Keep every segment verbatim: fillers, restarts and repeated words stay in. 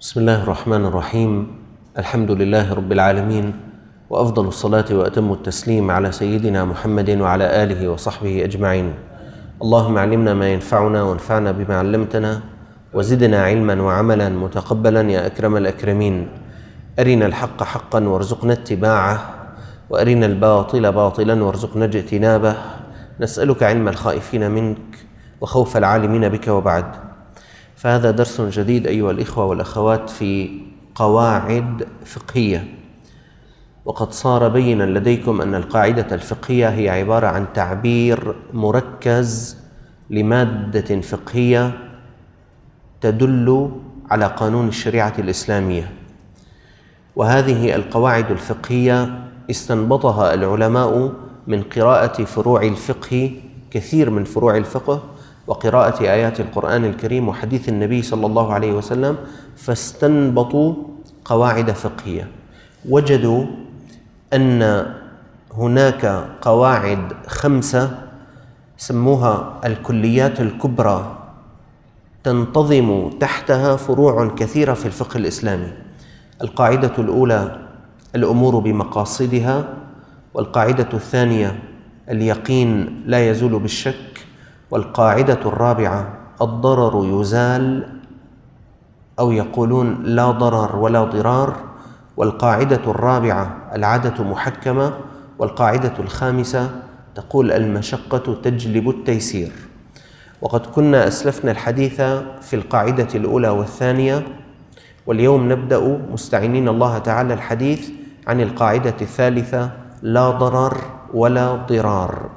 بسم الله الرحمن الرحيم. الحمد لله رب العالمين، وأفضل الصلاة وأتم التسليم على سيدنا محمد وعلى آله وصحبه أجمعين. اللهم علمنا ما ينفعنا وانفعنا بما علمتنا وزدنا علما وعملا متقبلا يا أكرم الأكرمين. أرنا الحق حقا وارزقنا اتباعه، وأرنا الباطل باطلا وارزقنا اجتنابه. نسألك علم الخائفين منك وخوف العالمين بك، وبعد. فهذا درس جديد أيها الإخوة والأخوات في قواعد فقهية. وقد صار بينا لديكم أن القاعدة الفقهية هي عبارة عن تعبير مركز لمادة فقهية تدل على قانون الشريعة الإسلامية. وهذه القواعد الفقهية استنبطها العلماء من قراءة فروع الفقه، كثير من فروع الفقه، وقراءة آيات القرآن الكريم وحديث النبي صلى الله عليه وسلم، فاستنبطوا قواعد فقهية. وجدوا أن هناك قواعد خمسة سموها الكليات الكبرى تنتظم تحتها فروع كثيرة في الفقه الإسلامي. القاعدة الأولى الأمور بمقاصدها، والقاعدة الثانية اليقين لا يزول بالشك، والقاعدة الرابعة الضرر يزال، أو يقولون لا ضرر ولا ضرار، والقاعدة الرابعة العادة محكمة، والقاعدة الخامسة تقول المشقة تجلب التيسير. وقد كنا أسلفنا الحديث في القاعدة الأولى والثانية، واليوم نبدأ مستعينين الله تعالى الحديث عن القاعدة الثالثة لا ضرر ولا ضرار.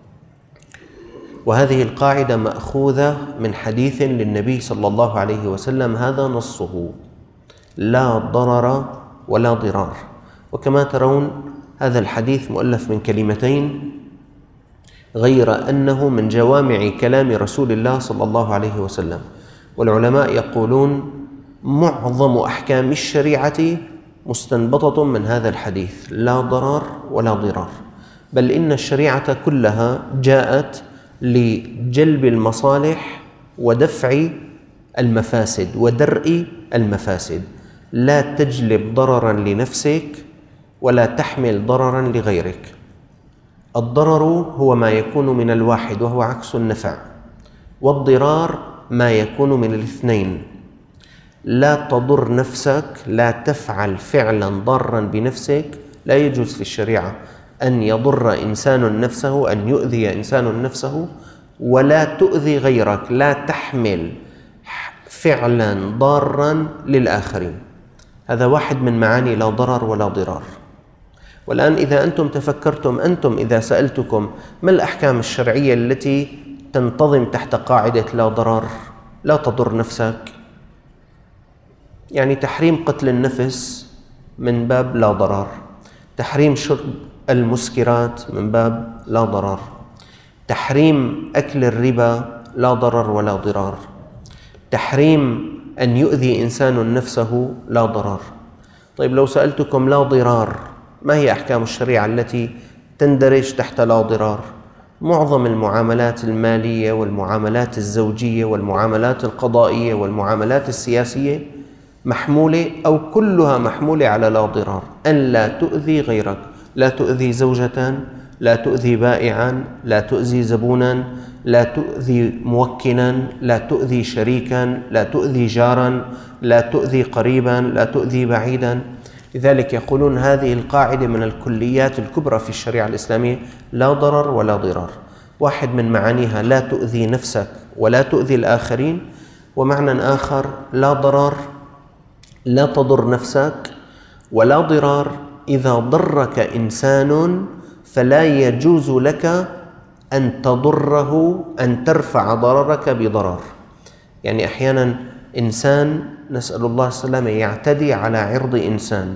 وهذه القاعدة مأخوذة من حديث للنبي صلى الله عليه وسلم، هذا نصه: لا ضرر ولا ضرار. وكما ترون هذا الحديث مؤلف من كلمتين، غير أنه من جوامع كلام رسول الله صلى الله عليه وسلم. والعلماء يقولون معظم أحكام الشريعة مستنبطة من هذا الحديث: لا ضرر ولا ضرار. بل إن الشريعة كلها جاءت لجلب المصالح ودفع المفاسد ودرء المفاسد. لا تجلب ضررا لنفسك ولا تحمل ضررا لغيرك. الضرر هو ما يكون من الواحد وهو عكس النفع، والضرار ما يكون من الاثنين. لا تضر نفسك، لا تفعل فعلا ضارا بنفسك. لا يجوز في الشريعة أن يضر إنسان نفسه، أن يؤذي إنسان نفسه، ولا تؤذي غيرك. لا تحمل فعلا ضارا للآخرين. هذا واحد من معاني لا ضرر ولا ضرار. والآن إذا أنتم تفكرتم، أنتم إذا سألتكم ما الأحكام الشرعية التي تنتظم تحت قاعدة لا ضرر، لا تضر نفسك، يعني تحريم قتل النفس من باب لا ضرر، تحريم شرب المسكرات من باب لا ضرر، تحريم أكل الربا لا ضرر ولا ضرار، تحريم أن يؤذي إنسان نفسه لا ضرر. طيب لو سألتكم لا ضرار، ما هي أحكام الشريعة التي تندرج تحت لا ضرار؟ معظم المعاملات المالية والمعاملات الزوجية والمعاملات القضائية والمعاملات السياسية محمولة، أو كلها محمولة على لا ضرار. أن لا تؤذي غيرك، لا تؤذي زوجة، لا تؤذي بائعا، لا تؤذي زبونا، لا تؤذي موكلا، لا تؤذي شريكا، لا تؤذي جارا، لا تؤذي قريبا، لا تؤذي بعيدا. لذلك يقولون هذه القاعدة من الكليات الكبرى في الشريعة الإسلامية: لا ضرر ولا ضرار. واحد من معانيها لا تؤذي نفسك ولا تؤذي الآخرين، ومعنى آخر لا ضرر لا تضر نفسك، ولا ضرار إذا ضرك إنسان فلا يجوز لك أن تضره، أن ترفع ضررك بضرر. يعني أحيانا إنسان، نسأل الله السلامة، يعتدي على عرض إنسان،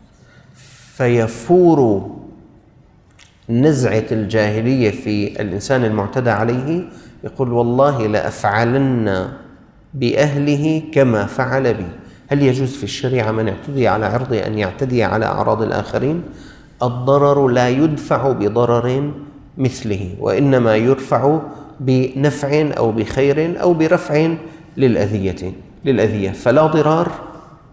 فيفور نزعة الجاهلية في الإنسان المعتدى عليه، يقول والله لأفعلن بأهله كما فعل بي. هل يجوز في الشريعة من اعتدي على عرضه أن يعتدي على أعراض الآخرين؟ الضرر لا يدفع بضرر مثله، وإنما يرفع بنفع أو بخير أو برفع للأذية للأذية. فلا ضرار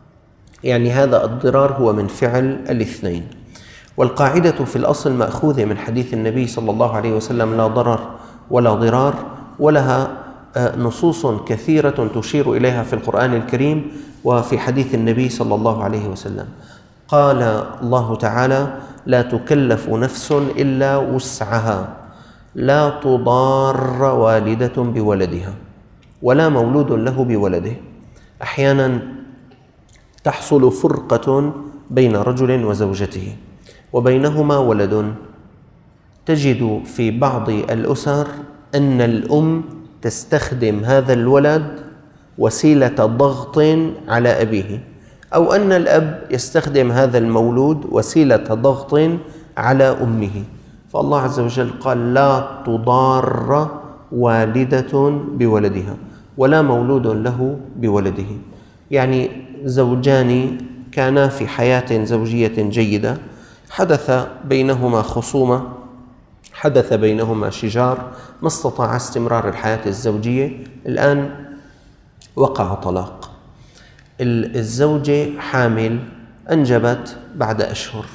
يعني هذا الضرار هو من فعل الاثنين. والقاعدة في الأصل مأخوذة من حديث النبي صلى الله عليه وسلم: لا ضرر ولا ضرار، ولها نصوص كثيرة تشير إليها في القرآن الكريم وفي حديث النبي صلى الله عليه وسلم. قال الله تعالى: لا تكلف نفس إلا وسعها، لا تضار والدة بولدها ولا مولود له بولده. أحيانا تحصل فرقة بين رجل وزوجته وبينهما ولد، تجد في بعض الأسر أن الأم تستخدم هذا الولد وسيلة ضغط على أبيه، أو أن الأب يستخدم هذا المولود وسيلة ضغط على أمه. فالله عز وجل قال: لا تضار والدة بولدها ولا مولود له بولده. يعني زوجان كانا في حياة زوجية جيدة، حدث بينهما خصومة، حدث بينهما شجار، ما استطاع استمرار الحياة الزوجية، الآن وقع طلاق. الزوجة حامل، أنجبت بعد أشهر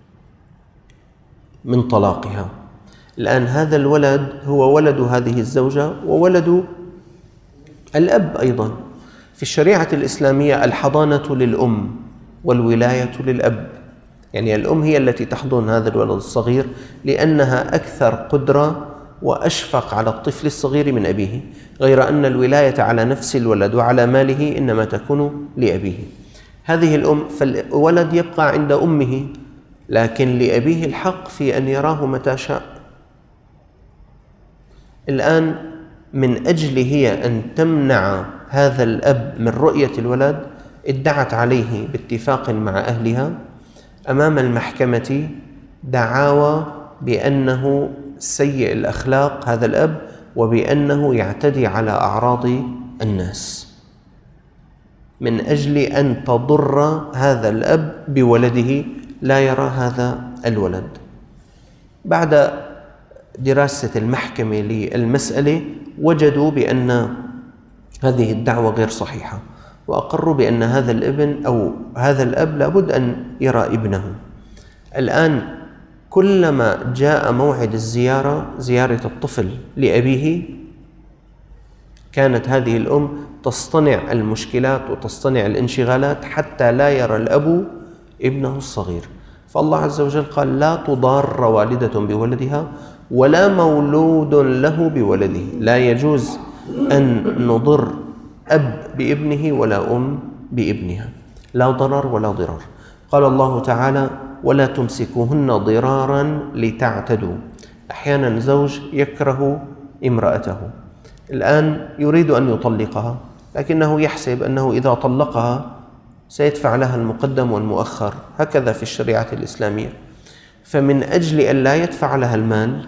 من طلاقها. الآن هذا الولد هو ولد هذه الزوجة وولد الأب أيضا. في الشريعة الإسلامية الحضانة للأم والولاية للأب، يعني الأم هي التي تحضن هذا الولد الصغير لأنها أكثر قدرة وأشفق على الطفل الصغير من أبيه، غير أن الولاية على نفس الولد وعلى ماله إنما تكون لأبيه. هذه الأم، فالولد يبقى عند أمه، لكن لأبيه الحق في أن يراه متى شاء. الآن من أجل هي أن تمنع هذا الأب من رؤية الولد، ادعت عليه باتفاق مع أهلها أمام المحكمة دعاوى بأنه سيء الأخلاق هذا الأب، وبأنه يعتدي على أعراض الناس، من أجل أن تضر هذا الأب بولده لا يرى هذا الولد. بعد دراسة المحكمة للمسألة وجدوا بأن هذه الدعوة غير صحيحة، وأقروا بأن هذا الابن أو هذا الأب لابد أن يرى ابنه. الآن كلما جاء موعد الزيارة، زيارة الطفل لأبيه، كانت هذه الأم تصطنع المشكلات وتصطنع الانشغالات حتى لا يرى الأب ابنه الصغير. فالله عز وجل قال: لا تضار والدة بولدها ولا مولود له بولده. لا يجوز أن نضر أب بابنه ولا أم بابنها، لا ضرر ولا ضرار. قال الله تعالى: ولا تمسكوهن ضرارا لتعتدوا. أحيانا زوج يكره امرأته، الآن يريد أن يطلقها، لكنه يحسب أنه إذا طلقها سيدفع لها المقدم والمؤخر، هكذا في الشريعة الإسلامية. فمن أجل أن لا يدفع لها المال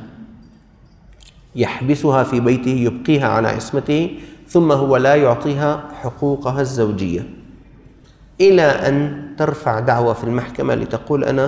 يحبسها في بيته، يبقيها على عصمته، ثم هو لا يعطيها حقوقها الزوجية، إلى أن ترفع دعوة في المحكمة لتقول: أنا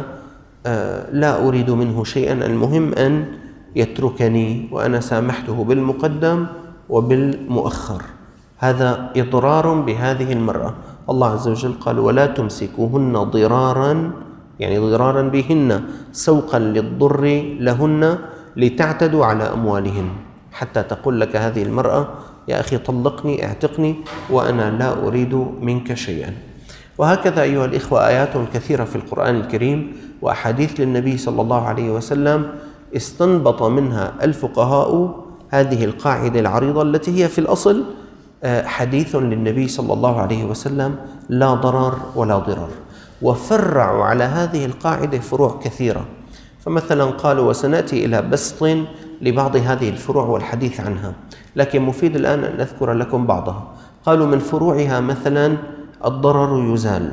لا أريد منه شيئا، المهم أن يتركني وأنا سامحته بالمقدم وبالمؤخر. هذا إضرار بهذه المرأة. الله عز وجل قال: ولا تمسكوهن ضرارا، يعني ضرارا بهن، سوقا للضر لهن لتعتدوا على أموالهن، حتى تقول لك هذه المرأة: يا أخي طلقني، اعتقني، وأنا لا أريد منك شيئا. وهكذا أيها الإخوة آيات كثيرة في القرآن الكريم وأحاديث للنبي صلى الله عليه وسلم استنبط منها الفقهاء هذه القاعدة العريضة التي هي في الأصل حديث للنبي صلى الله عليه وسلم: لا ضرر ولا ضرار. وفرعوا على هذه القاعدة فروع كثيرة، فمثلا قالوا، وسنأتي إلى بسط لبعض هذه الفروع والحديث عنها، لكن مفيد الآن أن أذكر لكم بعضها. قالوا من فروعها مثلا الضرر يزال،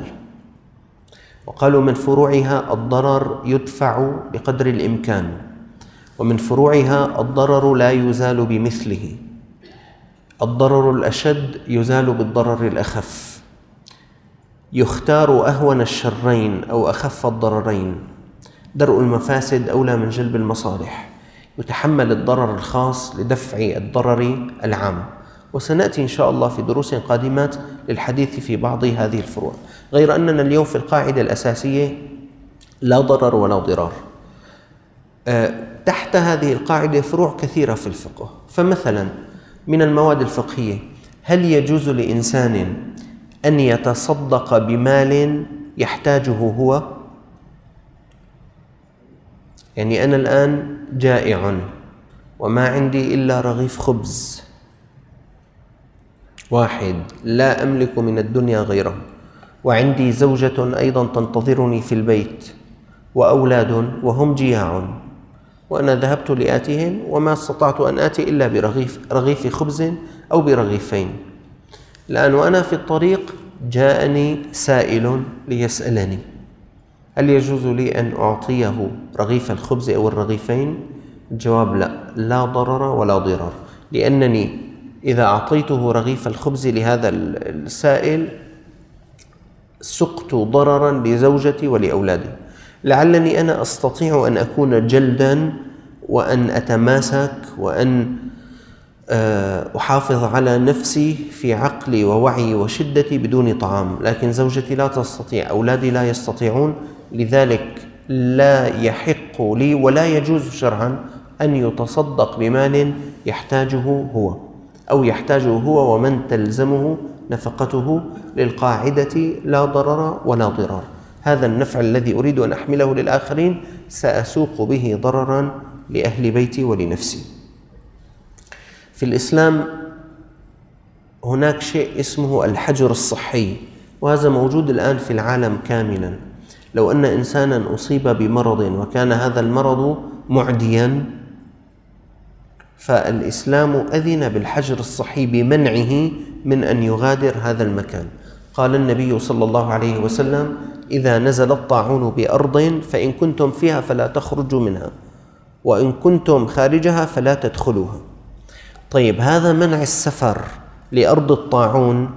وقالوا من فروعها الضرر يدفع بقدر الإمكان، ومن فروعها الضرر لا يزال بمثله، الضرر الأشد يزال بالضرر الأخف، يختار أهون الشرين أو أخف الضررين، درء المفاسد أولى من جلب المصالح، يتحمل الضرر الخاص لدفع الضرر العام. وسنأتي إن شاء الله في دروس قادمات للحديث في بعض هذه الفروع، غير أننا اليوم في القاعدة الأساسية لا ضرر ولا ضرار. تحت هذه القاعدة فروع كثيرة في الفقه. فمثلا من المواد الفقهية: هل يجوز لإنسان أن يتصدق بمال يحتاجه هو؟ يعني أنا الآن جائع وما عندي إلا رغيف خبز واحد، لا أملك من الدنيا غيره، وعندي زوجة أيضا تنتظرني في البيت وأولاد وهم جياع، وأنا ذهبت لآتيهم وما استطعت أن آتي إلا برغيف رغيف خبز أو برغيفين. الآن وأنا في الطريق جاءني سائل ليسألني: هل يجوز لي أن أعطيه رغيف الخبز أو الرغيفين؟ الجواب: لا، لا ضرر ولا ضرار، لأنني إذا أعطيته رغيف الخبز لهذا السائل سقت ضررا لزوجتي ولأولادي. لعلني أنا أستطيع أن أكون جلدا وأن أتماسك وأن أحافظ على نفسي في عقلي ووعي وشدتي بدون طعام، لكن زوجتي لا تستطيع، أولادي لا يستطيعون، لذلك لا يحق لي ولا يجوز شرعا أن يتصدق بمال يحتاجه هو أو يحتاجه هو ومن تلزمه نفقته، للقاعدة لا ضرر ولا ضرار. هذا النفع الذي أريد أن أحمله للآخرين سأسوق به ضررا لأهل بيتي ولنفسي. في الإسلام هناك شيء اسمه الحجر الصحي، وهذا موجود الآن في العالم كاملا. لو أن إنسانا أصيب بمرض وكان هذا المرض معديا، فالإسلام أذن بالحجر الصحي بمنعه من أن يغادر هذا المكان. قال النبي صلى الله عليه وسلم: إذا نزل الطاعون بأرض فإن كنتم فيها فلا تخرجوا منها، وإن كنتم خارجها فلا تدخلوها. طيب، هذا منع السفر لأرض الطاعون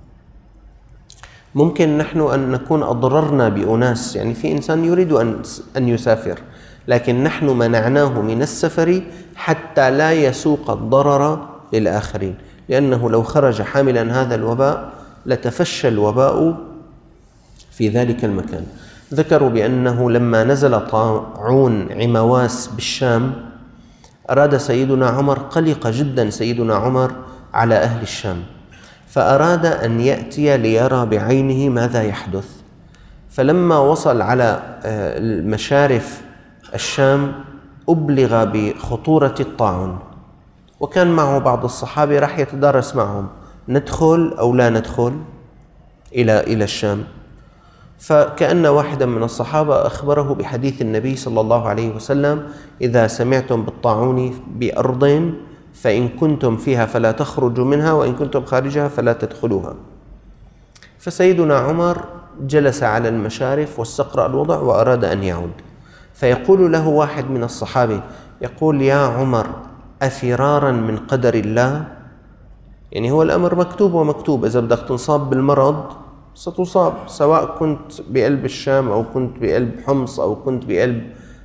ممكن نحن أن نكون أضررنا بأناس، يعني في إنسان يريد أن أن يسافر، لكن نحن منعناه من السفر حتى لا يسوق الضرر للآخرين، لأنه لو خرج حاملا هذا الوباء لتفشى الوباء في ذلك المكان. ذكروا بأنه لما نزل طاعون عمواس بالشام أراد سيدنا عمر، قلق جدا سيدنا عمر على أهل الشام، فأراد أن يأتي ليرى بعينه ماذا يحدث. فلما وصل على مشارف الشام أبلغ بخطورة الطاعون، وكان معه بعض الصحابة راح يتدارس معهم: ندخل أو لا ندخل إلى إلى الشام؟ فكأن واحدا من الصحابة أخبره بحديث النبي صلى الله عليه وسلم: إذا سمعتم بالطاعون بأرض فإن كنتم فيها فلا تخرجوا منها، وإن كنتم خارجها فلا تدخلوها. فسيدنا عمر جلس على المشارف واستقرأ الوضع وأراد أن يعود، فيقول له واحد من الصحابة يقول: يا عمر، أفرارا من قدر الله؟ يعني هو الأمر مكتوب ومكتوب، إذا بدك تنصاب بالمرض ستصاب، سواء كنت بقلب الشام أو كنت بقلب حمص أو كنت بقلب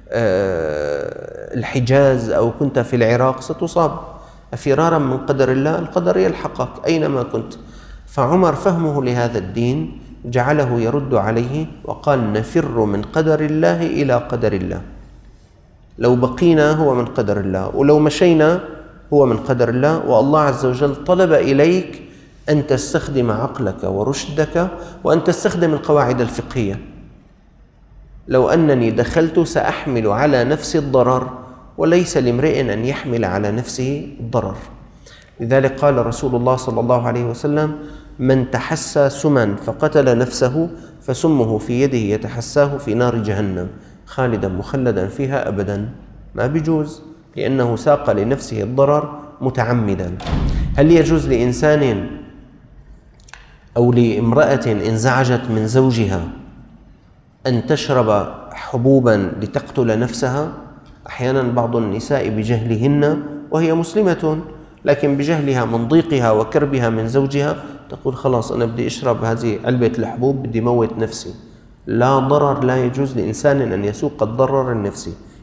الحجاز أو كنت في العراق ستصاب. أفرارا من قدر الله؟ القدر يلحقك أينما كنت. فعمر فهمه لهذا الدين جعله يرد عليه وقال: نفر من قدر الله إلى قدر الله، لو بقينا هو من قدر الله، ولو مشينا هو من قدر الله. والله عز وجل طلب إليك أن تستخدم عقلك ورشدك وأن تستخدم القواعد الفقهية. لو أنني دخلت سأحمل على نفسي الضرر، وليس لامرئ أن يحمل على نفسه الضرر. لذلك قال رسول الله صلى الله عليه وسلم: من تحسى سما فقتل نفسه فسمه في يده يتحساه في نار جهنم خالدا مخلدا فيها أبدا. ما بيجوز، لأنه ساق لنفسه الضرر متعمدا. هل يجوز لإنسان أو لامرأة انزعجت من زوجها أن تشرب حبوبا لتقتل نفسها؟ أحيانا بعض النساء بجهلهن وهي مسلمة، لكن بجهلها من ضيقها وكربها من زوجها تقول: خلاص أنا بدي أشرب هذه علبة الحبوب، بدي موت نفسي. لا ضرر، لا يجوز لإنسان أن يسوق الضرر النفسي.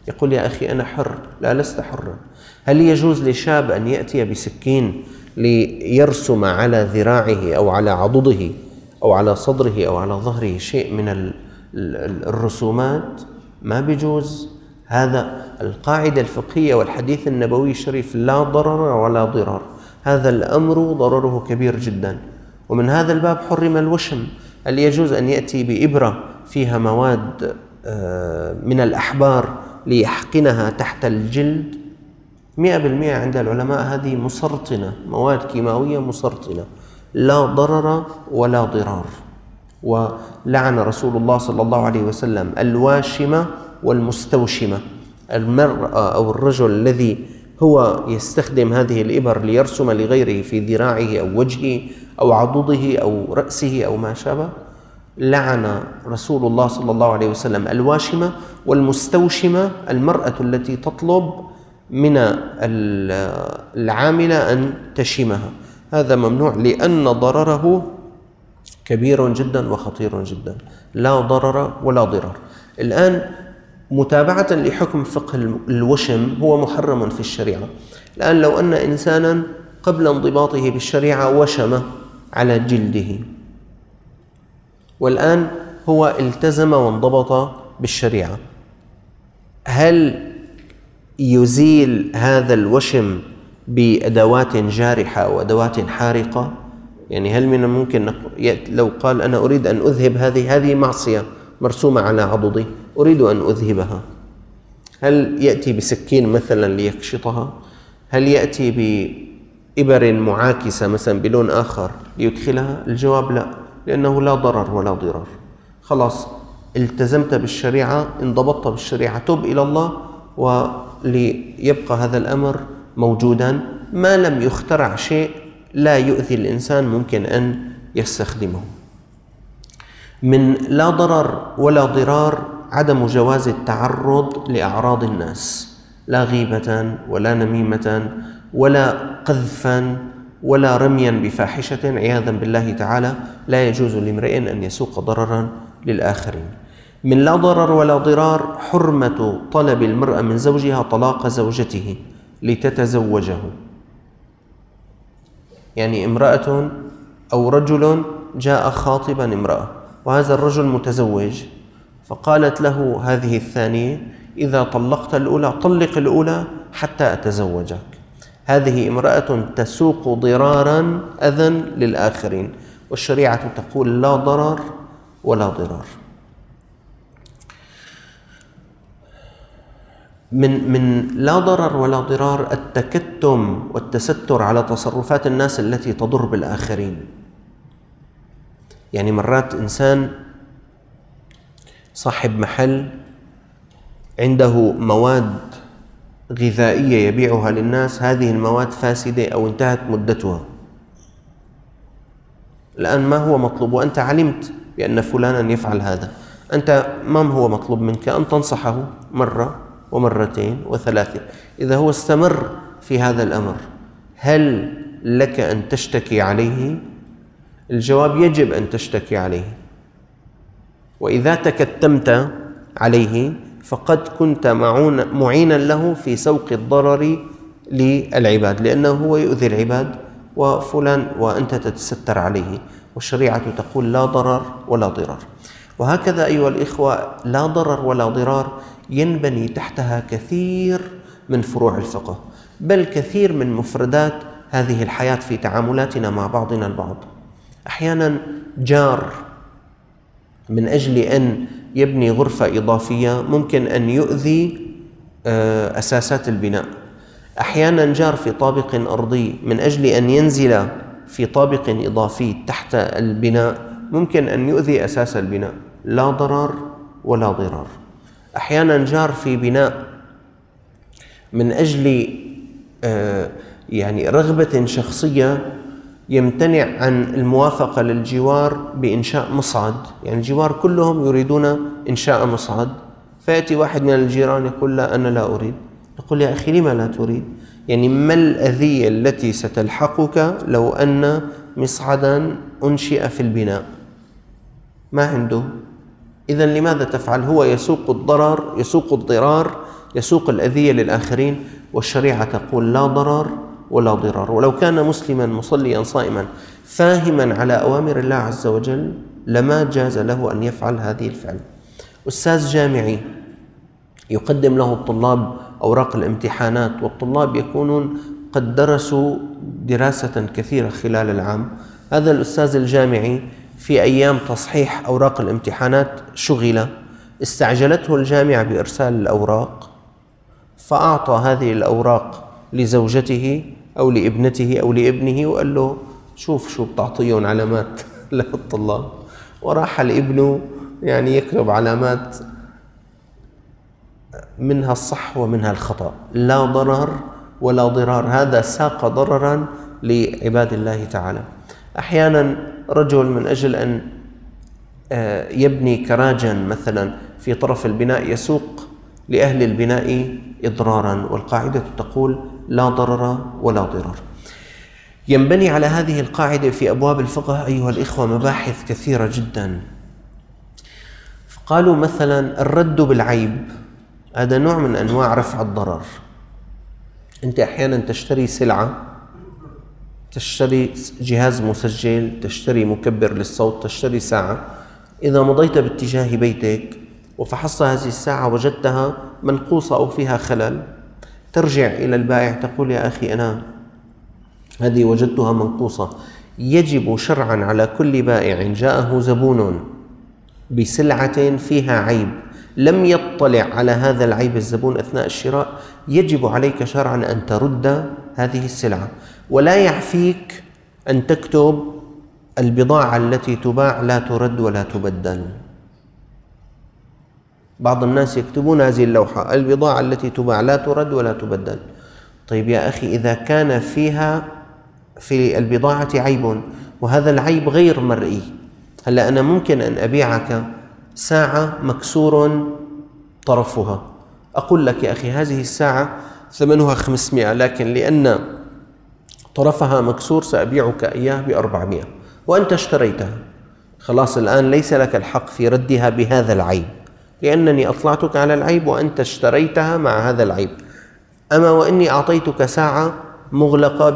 يقول يا أخي أنا حر. لا، لست حرا. هل يجوز لشاب أن يأتي بسكين ليرسم على ذراعه أو على عضده أو على صدره أو على ظهره شيء من الرسومات؟ ما بيجوز. هذا القاعدة الفقهية والحديث النبوي الشريف: لا ضرر ولا ضرار. هذا الأمر ضرره كبير جدا. ومن هذا الباب حرم الوشم. هل يجوز أن يأتي بإبرة فيها مواد من الأحبار ليحقنها تحت الجلد؟ مئة بالمئة عند العلماء هذه مسرطنة، مواد كيماوية مسرطنة، لا ضرر ولا ضرار. ولعن رسول الله صلى الله عليه وسلم الواشمة والمستوشمة. المرأة أو الرجل الذي هو يستخدم هذه الإبر ليرسم لغيره في ذراعه أو وجهه أو عضده أو رأسه أو ما شابه، لعن رسول الله صلى الله عليه وسلم الواشمة والمستوشمة، المرأة التي تطلب من العاملة أن تشمها. هذا ممنوع لأن ضرره كبير جدا وخطير جدا. لا ضرر ولا ضرار. الآن متابعة لحكم فقه الوشم هو محرم في الشريعة. الآن لو أن إنسانا قبل انضباطه بالشريعة وشم على جلده، والآن هو التزم وانضبط بالشريعة، هل يزيل هذا الوشم بأدوات جارحة أو أدوات حارقة؟ يعني هل من الممكن لو قال أنا أريد أن أذهب هذه هذه معصية مرسومة على عضدي، أريد أن أذهبها، هل يأتي بسكين مثلا ليكشطها؟ هل يأتي بإبر معاكسة مثلا بلون آخر ليدخلها؟ الجواب لا، لأنه لا ضرر ولا ضرار. خلاص التزمت بالشريعة، انضبطت بالشريعة، تب إلى الله، وليبقى هذا الأمر موجودا ما لم يخترع شيء لا يؤذي الإنسان ممكن أن يستخدمه. من لا ضرر ولا ضرار عدم جواز التعرض لأعراض الناس، لا غيبة ولا نميمة ولا قذفا ولا رميا بفاحشة عياذا بالله تعالى. لا يجوز لامرئ أن يسوق ضررا للآخرين. من لا ضرر ولا ضرار حرمة طلب المرأة من زوجها طلاق زوجته لتتزوجه. يعني امرأة أو رجل جاء خاطبا امرأة وهذا الرجل متزوج، فقالت له هذه الثانية: إذا طلقت الأولى طلق الأولى حتى أتزوجك. هذه امرأة تسوق ضرارا أذى للآخرين، والشريعة تقول لا ضرر ولا ضرار. من من لا ضرر ولا ضرار التكتم والتستر على تصرفات الناس التي تضر بالآخرين. يعني مرات إنسان صاحب محل عنده مواد غذائية يبيعها للناس، هذه المواد فاسدة أو انتهت مدتها، الآن ما هو مطلوب؟ وأنت علمت بأن فلانا يفعل هذا، أنت ما هو مطلوب منك؟ أن تنصحه مرة ومرتين وثلاثة. إذا هو استمر في هذا الأمر هل لك أن تشتكي عليه؟ الجواب يجب أن تشتكي عليه. وإذا تكتمت عليه فقد كنت معينا له في سوق الضرر للعباد، لأنه هو يؤذي العباد وفلان وأنت تتستر عليه، والشريعة تقول لا ضرر ولا ضرار. وهكذا أيها الإخوة لا ضرر ولا ضرار ينبني تحتها كثير من فروع الفقه، بل كثير من مفردات هذه الحياة في تعاملاتنا مع بعضنا البعض. أحيانا جار من أجل أن يبني غرفة إضافية ممكن أن يؤذي أساسات البناء. أحيانا جار في طابق أرضي من أجل أن ينزل في طابق إضافي تحت البناء ممكن أن يؤذي أساس البناء. لا ضرر ولا ضرار. أحيانا جار في بناء من أجل يعني رغبة شخصية يمتنع عن الموافقة للجوار بإنشاء مصعد، يعني الجوار كلهم يريدون إنشاء مصعد، فيأتي واحد من الجيران يقول لا أنا لا أريد. نقول يا أخي لما لا تريد؟ يعني ما الأذية التي ستلحقك لو أن مصعدا أنشئ في البناء؟ ما عنده. إذن لماذا تفعل؟ هو يسوق الضرر يسوق الضرار يسوق الأذية للآخرين، والشريعة تقول لا ضرر ولا ضرار. ولو كان مسلما مصليا صائما فاهما على أوامر الله عز وجل لما جاز له أن يفعل هذه الفعل. أستاذ جامعي يقدم له الطلاب أوراق الامتحانات، والطلاب يكونون قد درسوا دراسة كثيرة خلال العام. هذا الأستاذ الجامعي في أيام تصحيح أوراق الامتحانات شغل، استعجلته الجامعة بإرسال الأوراق، فأعطى هذه الأوراق لزوجته أو لابنته أو لابنه وقال له شوف شو بتعطيهم علامات للطلاب، وراح لابنه يعني يكتب علامات منها الصح ومنها الخطأ، لا ضرر ولا ضرار. هذا ساق ضررا لعباد الله تعالى. أحيانا رجل من أجل أن يبني كراجا مثلا في طرف البناء يسوق لأهل البناء إضرارا، والقاعدة تقول لا ضرر ولا ضرار. ينبني على هذه القاعدة في أبواب الفقه أيها الإخوة مباحث كثيرة جدا. قالوا مثلا الرد بالعيب، هذا نوع من أنواع رفع الضرر. أنت أحيانا تشتري سلعة، تشتري جهاز مسجل، تشتري مكبر للصوت، تشتري ساعة، إذا مضيت باتجاه بيتك وفحصت هذه الساعة وجدتها منقوصة أو فيها خلل، ترجع إلى البائع تقول يا أخي أنا هذه وجدتها منقوصة. يجب شرعا على كل بائع جاءه زبون بسلعة فيها عيب لم يطلع على هذا العيب الزبون أثناء الشراء، يجب عليك شرعا أن ترد هذه السلعة، ولا يعفيك أن تكتب البضاعة التي تباع لا ترد ولا تبدل. بعض الناس يكتبون هذه اللوحة البضاعة التي تباع لا ترد ولا تبدل. طيب يا أخي إذا كان فيها في البضاعة عيب وهذا العيب غير مرئي، هلأ أنا ممكن أن أبيعك ساعة مكسور طرفها، أقول لك يا أخي هذه الساعة ثمنها خمسمائة، لكن لأن طرفها مكسور سأبيعك إياه بأربعمائة، وأنت اشتريتها. خلاص الآن ليس لك الحق في ردها بهذا العيب، لأنني أطلعتك على العيب وأنت اشتريتها مع هذا العيب. أما وإني أعطيتك ساعة مغلقة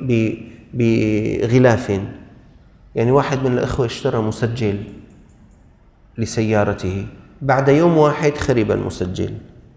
بغلاف، يعني واحد من الأخوة اشترى مسجل لسيارته، بعد يوم واحد خرب المسجل،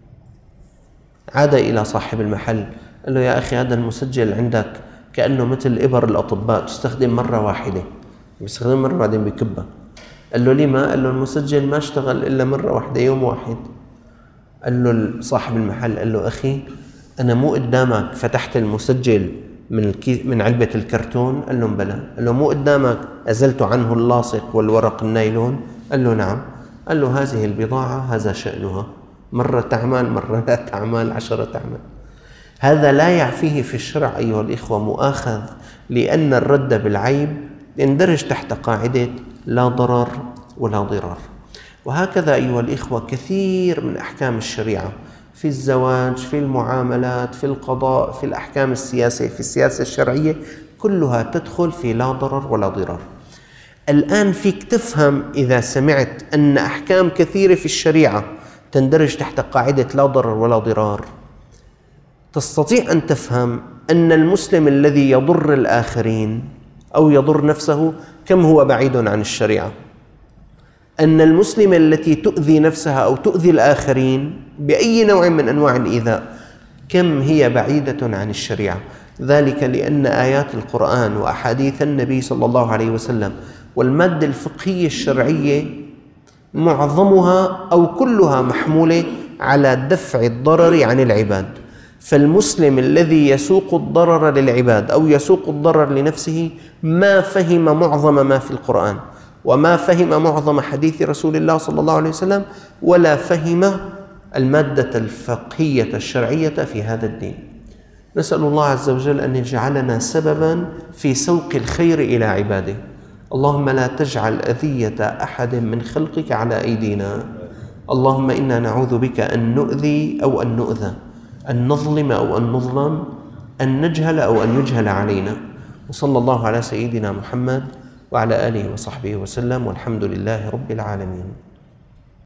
عاد إلى صاحب المحل قال له يا أخي هذا المسجل عندك كأنه مثل إبر الأطباء، تستخدم مرة واحدة، بيستخدم مرة بعدين بكبها. قال له لما؟ قال له المسجل ما اشتغل إلا مرة واحدة يوم واحد. قال له صاحب المحل قال له أخي أنا مو قدامك فتحت المسجل من من علبة الكرتون؟ قال له بلى. قال له مو قدامك أزلت عنه اللاصق والورق النايلون؟ قال له نعم. قال له هذه البضاعة هذا شأنها، مرة تعمل مرة لا تعمل عشرة تعمل. هذا لا يعفيه في الشرع أيها الإخوة مؤاخذ، لأن الرد بالعيب يندرج تحت قاعدة لا ضرر ولا ضرار. وهكذا أيها الإخوة كثير من أحكام الشريعة في الزواج، في المعاملات، في القضاء، في الأحكام السياسية، في السياسة الشرعية، كلها تدخل في لا ضرر ولا ضرار. الآن فيك تفهم إذا سمعت أن أحكام كثيرة في الشريعة تندرج تحت قاعدة لا ضرر ولا ضرار، تستطيع أن تفهم أن المسلم الذي يضر الآخرين أو يضر نفسه كم هو بعيد عن الشريعة، أن المسلم التي تؤذي نفسها أو تؤذي الآخرين بأي نوع من أنواع الإيذاء كم هي بعيدة عن الشريعة. ذلك لأن آيات القرآن وأحاديث النبي صلى الله عليه وسلم والمادة الفقهية الشرعية معظمها أو كلها محمولة على دفع الضرر عن العباد. فالمسلم الذي يسوق الضرر للعباد أو يسوق الضرر لنفسه ما فهم معظم ما في القرآن، وما فهم معظم حديث رسول الله صلى الله عليه وسلم، ولا فهم المادة الفقهية الشرعية في هذا الدين. نسأل الله عز وجل أن يجعلنا سببا في سوق الخير إلى عباده. اللهم لا تجعل أذية أحد من خلقك على أيدينا. اللهم إنا نعوذ بك أن نؤذي أو أن نؤذى، أن نظلم أو أن نظلم، أن نجهل أو أن يجهل علينا. وصلى الله على سيدنا محمد وعلى آله وصحبه وسلم، والحمد لله رب العالمين.